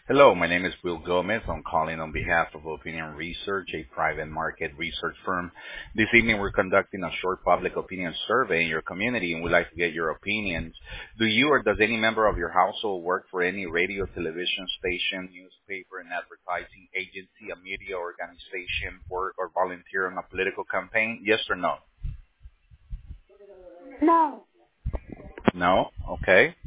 Hello, my name is Will Gomez. I'm calling on behalf of Opinion Research, a private market research firm. This evening, we're conducting a short public opinion survey in your community, and we'd like to get your opinions. Do you or does any member of your household work for any radio, television station, newspaper, and advertising agency, a media organization, work or volunteer on a political campaign? Yes or no? No. No? Okay.